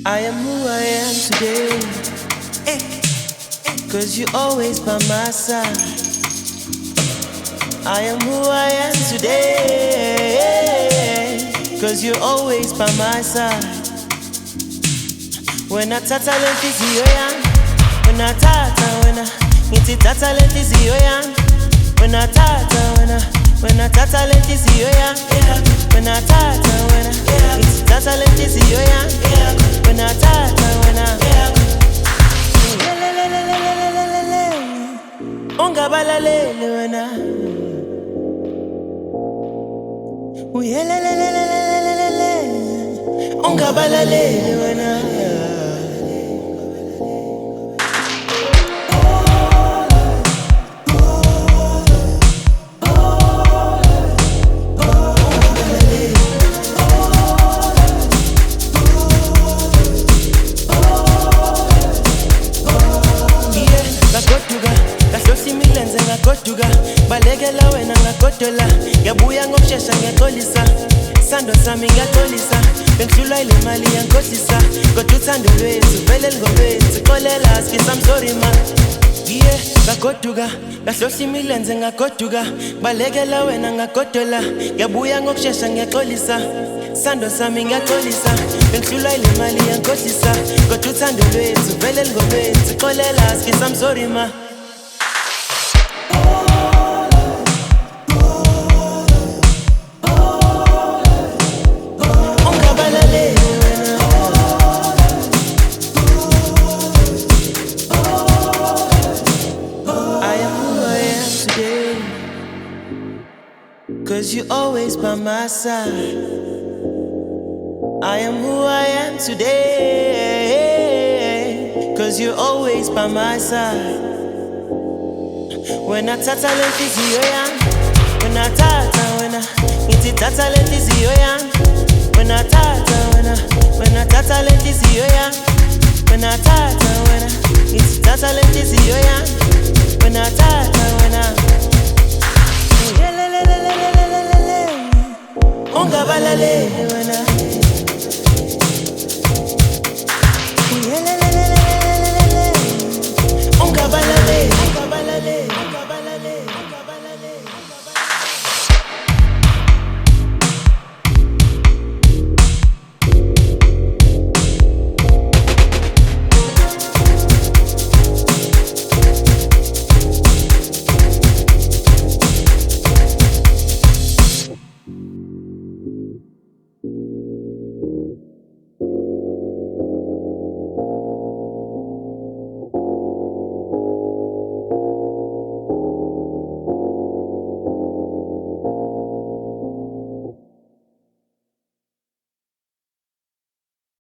I am who I am today, cause you're always by my side. I am who I am today, cause you're always by my side. When I tata lentizi yoyan, when I niti tata lentizi yoyan, when I tata lentizi yoyan, when I niti tata lentizi yoyan, when I ungabalalele wena, ungabalalele wena. Ngagoduka balekela wena ngagodola yabuya ngokushesha ngiyaxolisa sando sami ngiyaxolisa bengihlulwa ile mali yankosisa kodwa uthando lwethu vele lingolwethu xolela skisa I'm sorry man ngagoduka ngahlohla imilenze ngagoduka balekela wena ngagodola yabuya ngokushesha ngiyaxolisa sando sami ngiyaxolisa bengihlulwa ile mali yankosisa kodwa uthando lwethu vele lingolwethu xolela skisa I'm sorry man. Cause you're always by my side. I am who I am today, cause you're always by my side. When I tata lentizi yoyan, when I niti tata lentizi yoyan, when I tata lentizi yoyan, when I niti tata lentizi yoyan, when I ungabalalele wena.